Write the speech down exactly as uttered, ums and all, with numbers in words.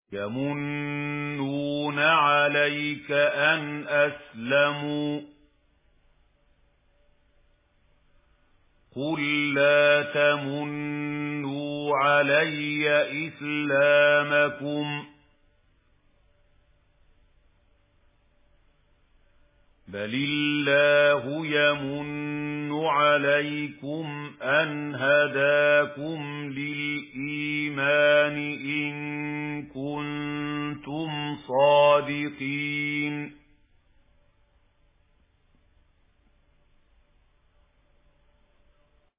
يمنون عليك أن أسلموا قل لا تمنوا علي إسلامكم بل الله يمن عليكم أن هداكم للإيمان إن كنتم صادقين